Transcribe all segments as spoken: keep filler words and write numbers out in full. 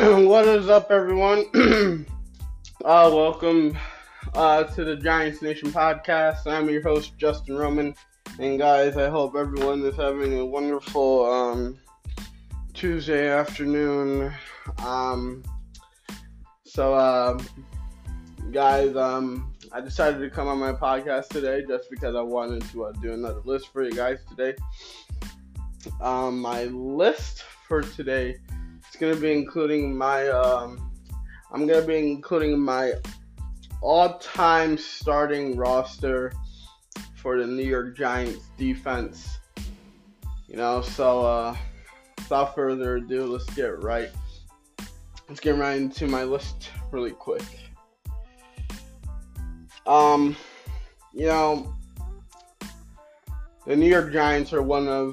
What is up, everyone? uh, welcome uh, to the Giants Nation podcast. I'm your host, Justin Roman. And guys, I hope everyone is having a wonderful um, Tuesday afternoon. Um, so, uh, guys, um, I decided to come on my podcast today just because I wanted to uh, do another list for you guys today. Um, my list for today is going to be including my, um, I'm going to be including my all-time starting roster for the New York Giants defense. You know, so uh, without further ado, let's get right. Let's get right into my list really quick. Um, you know, the New York Giants are one of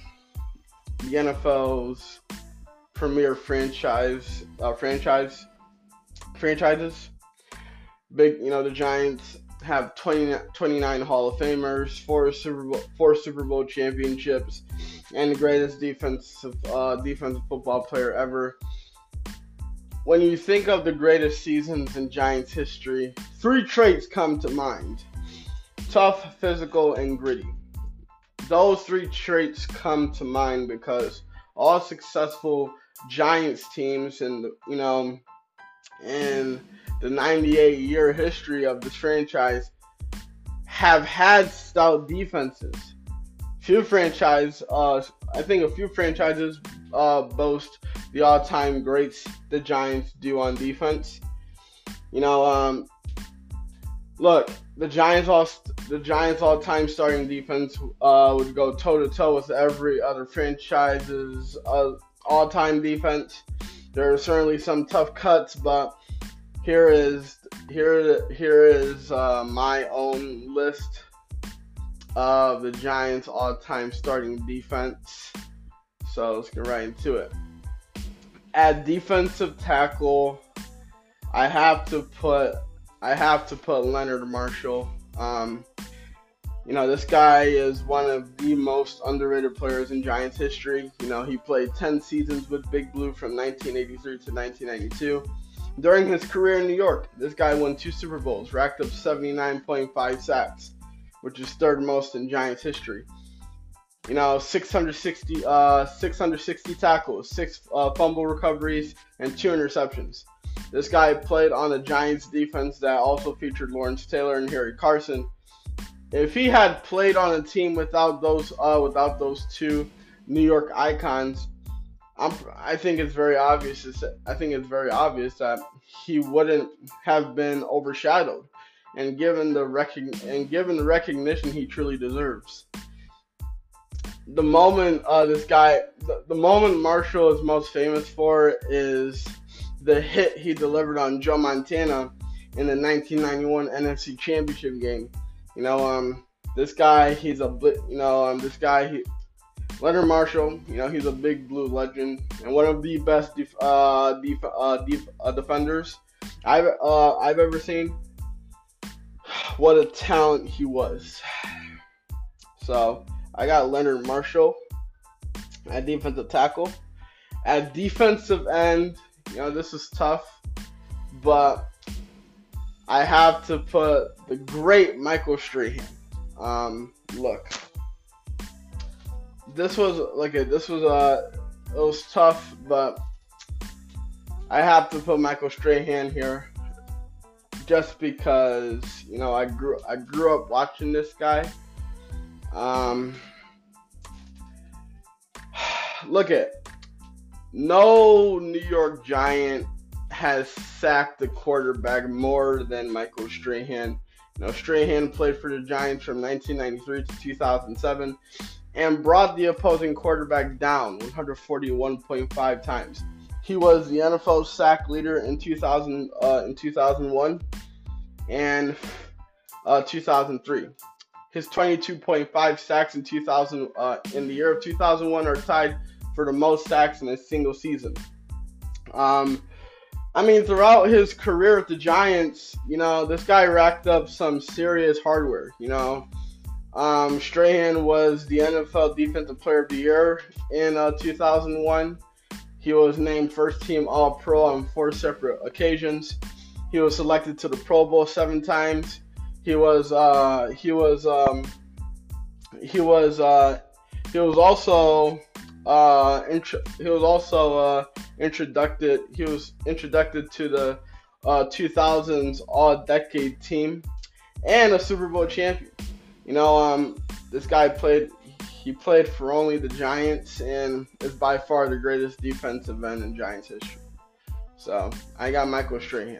the N F L's premier franchise uh, franchise franchises. Big, you know, the Giants have twenty, twenty-nine Hall of Famers, four Super Bowl, four Super Bowl championships, and the greatest defensive uh, defensive football player ever. When you think of the greatest seasons in Giants history, three traits come to mind: tough, physical, and gritty. Those three traits come to mind because all successful Giants teams in the, you know, in the ninety-eight year history of this franchise have had stout defenses. Few franchise, uh, I think a few franchises uh, boast the all-time greats the Giants do on defense. You know, um, look, the Giants all the Giants all-time starting defense uh, would go toe-to-toe with every other franchise's uh, all-time defense. There are certainly some tough cuts, but here is here here is uh, my own list of the Giants' all-time starting defense. So let's get right into it. At defensive tackle, I have to put I have to put Leonard Marshall. Um, you know, this guy is one of the most underrated players in Giants history. You know, he played ten seasons with Big Blue from nineteen eighty-three to nineteen ninety-two. During his career in New York, this guy won two Super Bowls, racked up seventy-nine point five sacks, which is third most in Giants history. You know, six hundred sixty, uh, six hundred sixty tackles, six uh, fumble recoveries, and two interceptions. This guy played on a Giants defense that also featured Lawrence Taylor and Harry Carson. If he had played on a team without those, uh, without those two New York icons, I'm, I think it's very obvious. I think it's very obvious that he wouldn't have been overshadowed, and given the rec- and given the recognition he truly deserves. The moment uh, this guy, the, the moment Marshall is most famous for is the hit he delivered on Joe Montana in the nineteen ninety-one N F C Championship game. You know, um, this guy, he's a, you know, um, this guy, he, Leonard Marshall, you know, he's a Big Blue legend and one of the best def, uh, def, uh, def, uh, defenders I've uh, I've ever seen. What a talent he was. So I got Leonard Marshall at defensive tackle. At defensive end, you know, this is tough, but I have to put the great Michael Strahan. Um, look, this was like a, this was a, it was tough, but I have to put Michael Strahan here, just because, you know, I grew I grew up watching this guy. Um, look at no New York Giant has sacked the quarterback more than Michael Strahan. You know, Strahan played for the Giants from nineteen ninety-three to two thousand seven and brought the opposing quarterback down one hundred forty-one point five times. He was the N F L sack leader in two thousand, uh, in two thousand one and uh, two thousand three. His twenty-two point five sacks in two thousand uh, in the year of two thousand one are tied for the most sacks in a single season. Um, I mean, throughout his career with the Giants, you know, this guy racked up some serious hardware. You know, um, Strahan was the N F L Defensive Player of the Year in uh, two thousand one. He was named first team All-Pro on four separate occasions. He was selected to the Pro Bowl seven times. He was uh, he was um, he was uh, he was also uh, int- he was also uh, introduced he was introduced to the uh, two thousands All-Decade team and a Super Bowl champion. You know, um, this guy played. He played for only the Giants and is by far the greatest defensive end in Giants history. So I got Michael Strahan.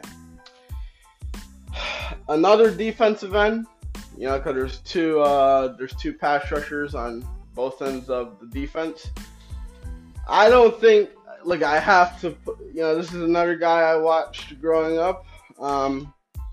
Another defensive end, you know, because there's two uh, there's two pass rushers on both ends of the defense. I don't think, look, I have to, you know, this is another guy I watched growing up. Um,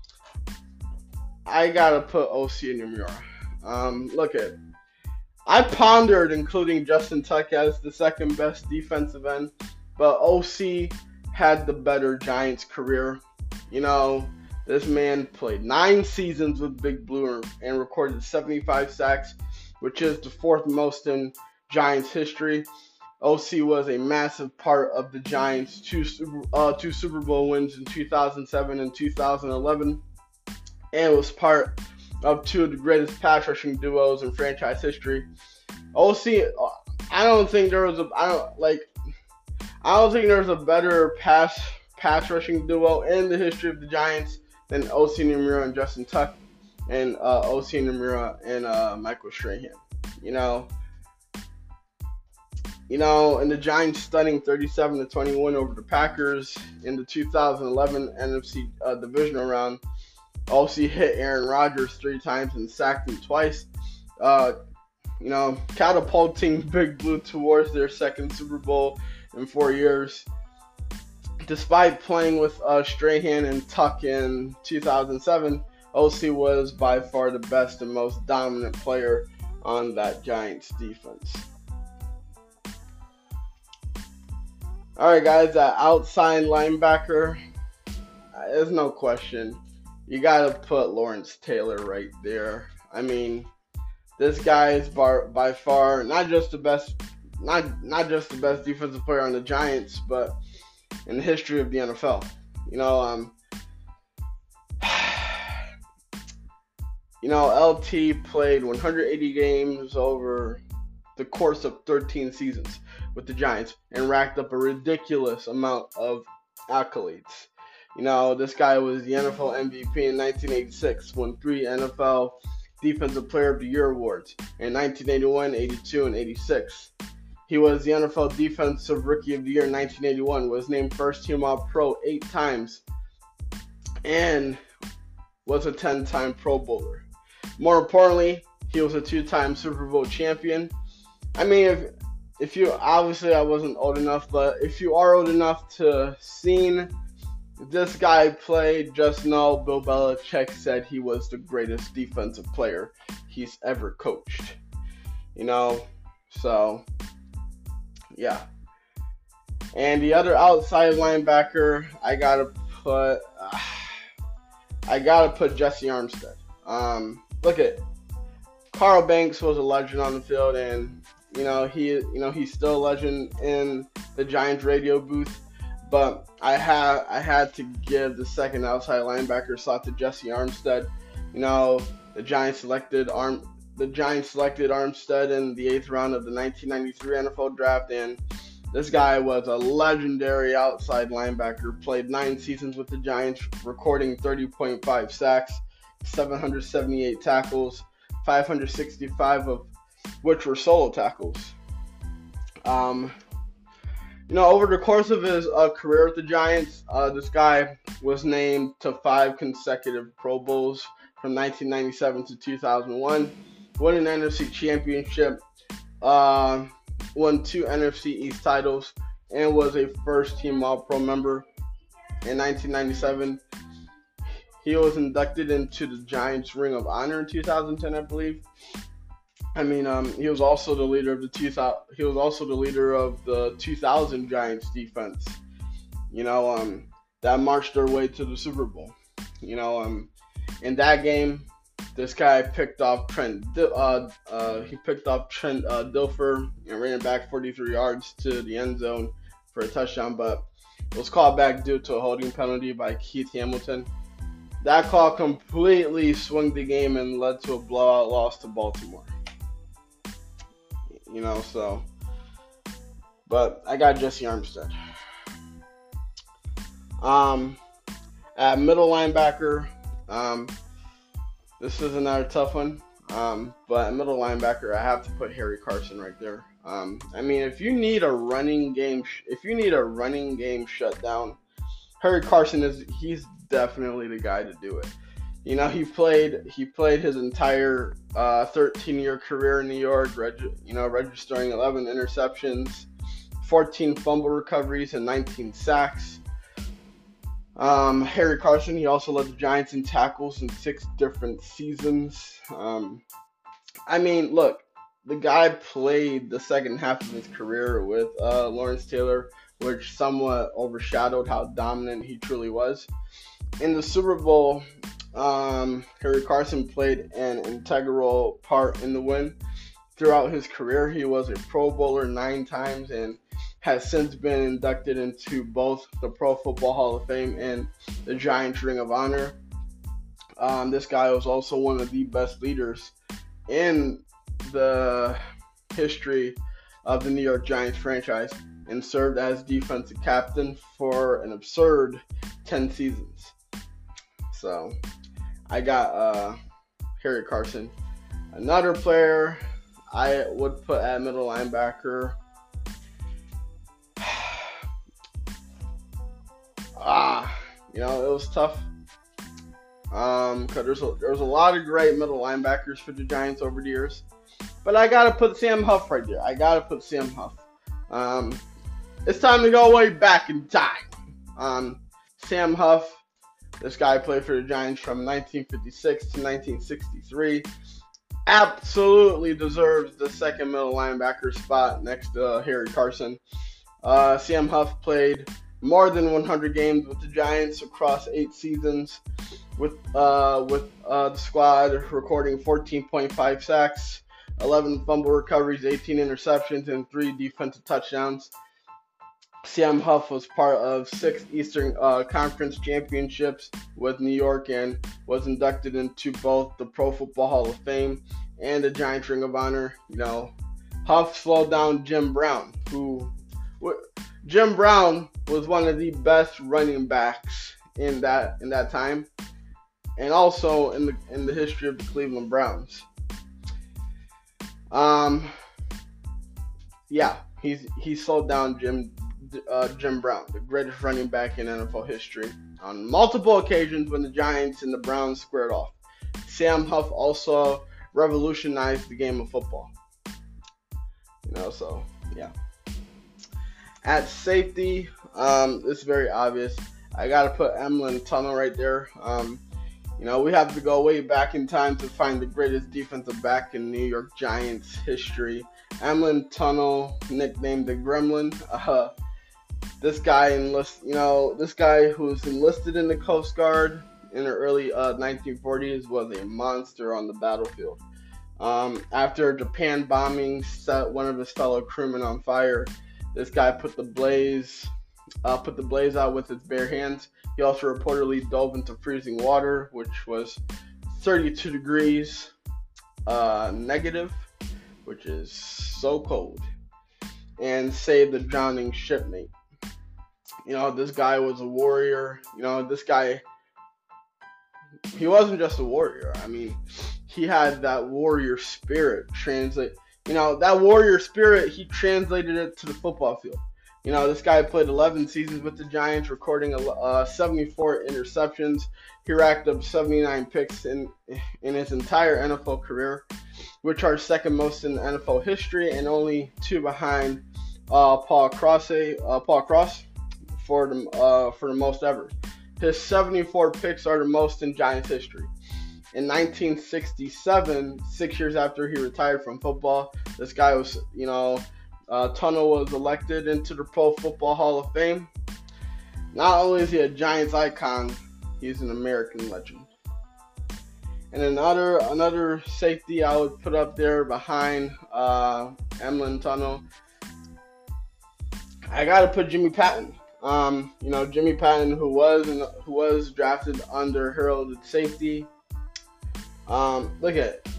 I gotta put O C Inumura. Um, look at. I pondered including Justin Tuck as the second best defensive end, but O C had the better Giants career. You know, this man played nine seasons with Big Blue and recorded seventy-five sacks, which is the fourth most in Giants history. O C was a massive part of the Giants' two, uh, two Super Bowl wins in two thousand seven and two thousand eleven, and was part of two of the greatest pass rushing duos in franchise history. O C, I don't think there was a, I don't like, I don't think there's a better pass pass rushing duo in the history of the Giants than O C Inumura and Justin Tuck, and uh, O C Inumura and uh, Michael Strahan. You know, you know, in the Giants' stunning thirty-seven to twenty-one over the Packers in the two thousand eleven N F C uh, divisional round. O C hit Aaron Rodgers three times and sacked him twice, uh, you know, catapulting Big Blue towards their second Super Bowl in four years. Despite playing with uh, Strahan and Tuck in two thousand seven, O C was by far the best and most dominant player on that Giants defense. All right, guys, that outside linebacker, there's no question. You gotta put Lawrence Taylor right there. I mean, this guy is by, by far not just the best, not not just the best defensive player on the Giants, but in the history of the N F L. You know, um, you know, L T played one hundred eighty games over the course of thirteen seasons with the Giants and racked up a ridiculous amount of accolades. You know, this guy was the N F L M V P in nineteen eighty-six, won three N F L Defensive Player of the Year awards in nineteen eighty-one, eighty-two, and eighty-six. He was the N F L Defensive Rookie of the Year in nineteen eighty-one, was named First Team All-Pro eight times, and was a ten-time Pro Bowler. More importantly, he was a two-time Super Bowl champion. I mean, if if you, obviously I wasn't old enough, but if you are old enough to seen this guy played, just know Bill Belichick said he was the greatest defensive player he's ever coached. You know, so, yeah. And the other outside linebacker, I gotta put, uh, I gotta put Jesse Armstead. Um, look at Carl Banks was a legend on the field, and you know he, you know he's still a legend in the Giants radio booth. But I had I had to give the second outside linebacker slot to Jesse Armstead. You know, the Giants selected Arm the Giants selected Armstead in the eighth round of the nineteen ninety-three N F L draft, and this guy was a legendary outside linebacker. Played nine seasons with the Giants, recording thirty point five sacks, seven hundred seventy-eight tackles, five hundred sixty-five of which were solo tackles. Um. You know, over the course of his uh, career with the Giants, uh, this guy was named to five consecutive Pro Bowls from nineteen ninety-seven to two thousand one, won an N F C championship, uh, won two N F C East titles, and was a first-team All-Pro member in nineteen ninety-seven. He was inducted into the Giants Ring of Honor in two thousand ten, I believe. I mean, um, he was also the leader of the two thousand. He was also the leader of the two thousand Giants defense. You know, um, that marched their way to the Super Bowl. You know, um, in that game, this guy picked off Trent. Uh, uh, he picked off Trent uh, Dilfer and ran it back forty-three yards to the end zone for a touchdown, but it was called back due to a holding penalty by Keith Hamilton. That call completely swung the game and led to a blowout loss to Baltimore. You know, so. But I got Jesse Armstead. Um, at middle linebacker, um, this is another tough one. Um, but at middle linebacker, I have to put Harry Carson right there. Um, I mean, if you need a running game, sh- if you need a running game shutdown, Harry Carson is he's definitely the guy to do it. You know, he played he played his entire uh, thirteen-year career in New York. Reg- you know, registering eleven interceptions, fourteen fumble recoveries, and nineteen sacks. Um, Harry Carson, he also led the Giants in tackles in six different seasons. Um, I mean, look, the guy played the second half of his career with uh, Lawrence Taylor, which somewhat overshadowed how dominant he truly was. In the Super Bowl, um, Harry Carson played an integral part in the win. Throughout his career, he was a Pro Bowler nine times and has since been inducted into both the Pro Football Hall of Fame and the Giants Ring of Honor. Um, this guy was also one of the best leaders in the history of the New York Giants franchise and served as defensive captain for an absurd ten seasons. So I got uh, Harry Carson. Another player I would put at middle linebacker. Ah, you know, it was tough. Um, cause there's a, there's a lot of great middle linebackers for the Giants over the years, but I gotta put Sam Huff right there. I gotta put Sam Huff. Um, it's time to go way back in time. Um, Sam Huff, this guy played for the Giants from nineteen fifty-six to nineteen sixty-three. Absolutely deserves the second middle linebacker spot next to uh, Harry Carson. Uh, Sam Huff played more than one hundred games with the Giants across eight seasons, with uh, with uh, the squad recording fourteen point five sacks, eleven fumble recoveries, eighteen interceptions, and three defensive touchdowns. Sam Huff was part of six Eastern uh, Conference championships with New York and was inducted into both the Pro Football Hall of Fame and the Giants Ring of Honor. You know, Huff slowed down Jim Brown, who w- Jim Brown was one of the best running backs in that in that time, and also in the in the history of the Cleveland Browns. Um, yeah, he's he slowed down Jim uh, Jim Brown, the greatest running back in N F L history, on multiple occasions when the Giants and the Browns squared off. Sam Huff also revolutionized the game of football. You know, so yeah. At safety, um, this is very obvious. I got to put Emlyn Tunnell right there. Um, you know, we have to go way back in time to find the greatest defensive back in New York Giants history. Emlyn Tunnell, nicknamed the Gremlin. Uh, this guy enlist, you know, this guy who's enlisted in the Coast Guard in the early uh, nineteen forties was a monster on the battlefield. Um, after Japan bombing set one of his fellow crewmen on fire, this guy put the blaze, uh, put the blaze out with his bare hands. He also reportedly dove into freezing water, which was thirty-two degrees uh, negative, which is so cold, and saved the drowning shipmate. You know, this guy was a warrior. You know, this guy, he wasn't just a warrior. I mean, he had that warrior spirit translate. You know, that warrior spirit, he translated it to the football field. You know, this guy played eleven seasons with the Giants, recording uh, seventy-four interceptions. He racked up seventy-nine picks in in his entire N F L career, which are second most in N F L history and only two behind uh, Paul Cross, uh, Paul Cross for the uh, for the most ever. His seventy-four picks are the most in Giants history. In nineteen sixty-seven, six years after he retired from football, this guy was, you know, uh, Tunnell was elected into the Pro Football Hall of Fame. Not only is he a Giants icon, he's an American legend. And another another safety I would put up there behind uh, Emlyn Tunnell. I gotta put Jimmy Patton. Um, you know, Jimmy Patton, who was who was drafted under heralded safety. Um, look at it.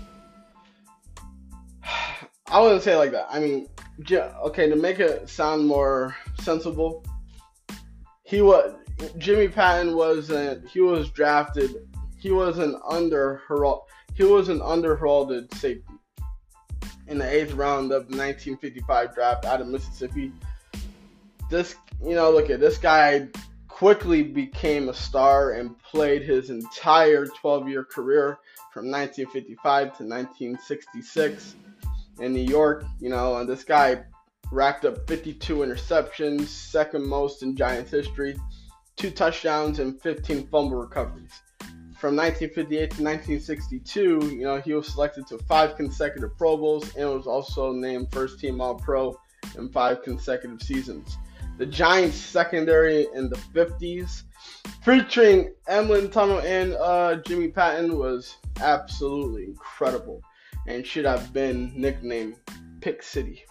I wouldn't say it like that. I mean, okay, to make it sound more sensible, he was Jimmy Patton wasn't. He was drafted. He was an under he was an under heralded safety in the eighth round of the nineteen fifty-five draft out of Mississippi. This, you know, look at this guy quickly became a star and played his entire twelve-year career from nineteen fifty-five to nineteen sixty-six in New York. You know, and this guy racked up fifty-two interceptions, second most in Giants history, two touchdowns, and fifteen fumble recoveries. From nineteen fifty-eight to nineteen sixty-two, you know, he was selected to five consecutive Pro Bowls and was also named first team All-Pro in five consecutive seasons. The Giants secondary in the fifties, featuring Emlyn Tunnell and uh, Jimmy Patton, was absolutely incredible and should have been nicknamed Pick City.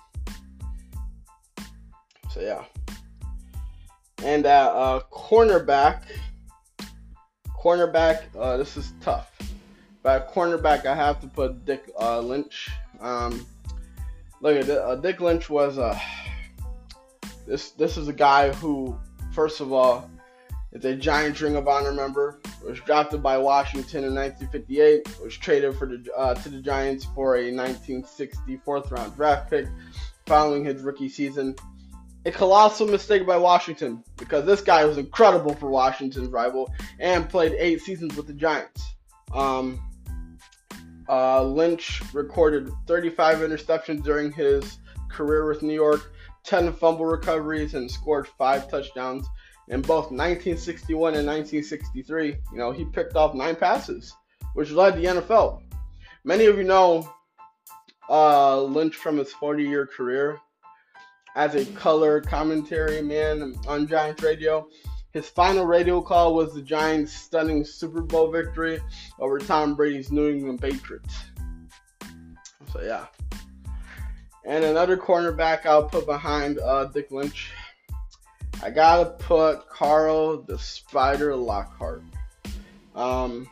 So yeah. And at uh, cornerback, cornerback, uh, this is tough. But at cornerback, I have to put Dick uh, Lynch. Um, look at uh, Dick Lynch was a. Uh, This this is a guy who, first of all, is a Giants Ring of Honor member. Was drafted by Washington in nineteen fifty-eight. Was traded for the uh, to the Giants for a nineteen sixty fourth round draft pick following his rookie season. A colossal mistake by Washington, because this guy was incredible for Washington's rival and played eight seasons with the Giants. Um, uh, Lynch recorded thirty-five interceptions during his career with New York, ten fumble recoveries, and scored five touchdowns in both nineteen sixty-one and nineteen sixty-three. You know, he picked off nine passes, which led the N F L. Many of you know uh, Lynch from his forty-year career as a color commentary man on Giants radio. His final radio call was the Giants' stunning Super Bowl victory over Tom Brady's New England Patriots. So yeah. And another cornerback I'll put behind uh, Dick Lynch. I gotta put Carl the Spider Lockhart. Um,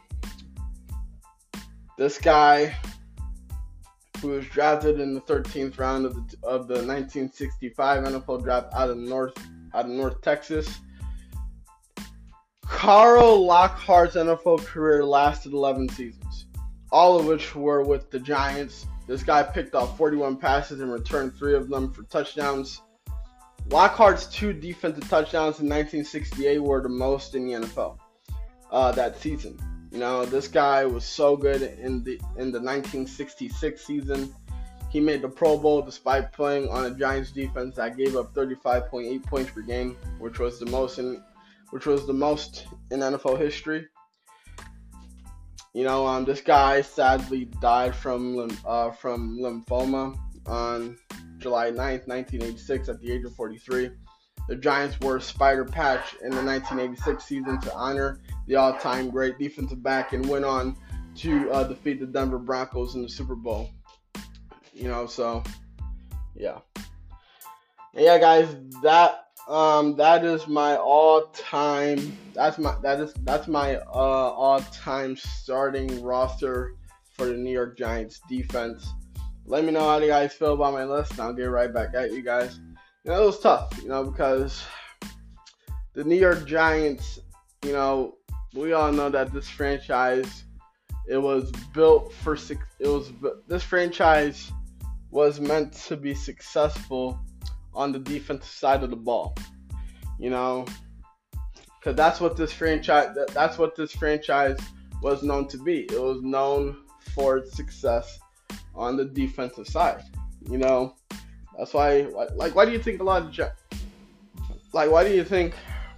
this guy, who was drafted in the thirteenth round of the of the nineteen sixty-five N F L draft out of North out of North Texas. Carl Lockhart's N F L career lasted eleven seasons, all of which were with the Giants. This guy picked off forty-one passes and returned three of them for touchdowns. Lockhart's two defensive touchdowns in nineteen sixty-eight were the most in the N F L uh, that season. You know, this guy was so good in the in the nineteen sixty-six season. He made the Pro Bowl despite playing on a Giants defense that gave up thirty-five point eight points per game, which was the most in which was the most in N F L history. You know, um, this guy sadly died from uh, from lymphoma on July ninth, nineteen eighty-six, at the age of forty-three. The Giants wore a spider patch in the nineteen eighty-six season to honor the all-time great defensive back and went on to uh, defeat the Denver Broncos in the Super Bowl. You know, so yeah, and yeah, guys, that um that is my all-time that's my that is that's my uh all-time starting roster for the New York Giants defense. Let me know how you guys feel about my list, and I'll get right back at you guys. You know, it was tough, you know, because the New York Giants, you know, we all know that this franchise, it was built for it was this franchise was meant to be successful on the defensive side of the ball. You know, because that's what this franchise that's what this franchise was known to be. It was known for its success on the defensive side. You know, that's why, like, why do you think a lot of Gi- like why do you think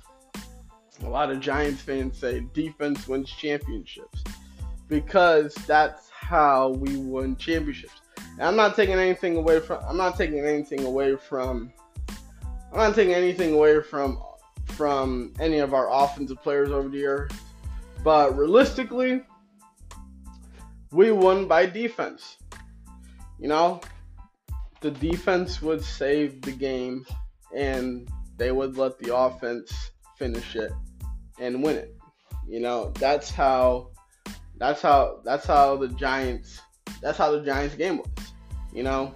a lot of Giants fans say defense wins championships? Because that's how we win championships. And I'm not taking anything away from I'm not taking anything away from I'm not taking anything away from from any of our offensive players over the years. But realistically, we won by defense. You know, the defense would save the game and they would let the offense finish it and win it. You know, that's how that's how that's how the Giants that's how the Giants game was. You know,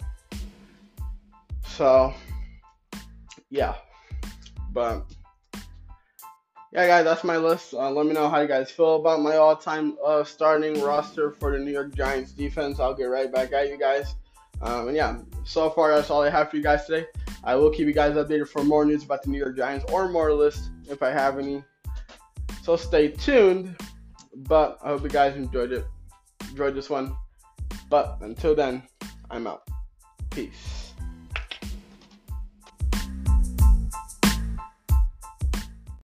so yeah, but yeah, guys, that's my list. Uh, let me know how you guys feel about my all-time uh, starting roster for the New York Giants defense. I'll get right back at you guys. Um, and yeah, so far that's all I have for you guys today. I will keep you guys updated for more news about the New York Giants or more lists if I have any. So stay tuned. But I hope you guys enjoyed it. Enjoyed this one. But until then, I'm out. Peace.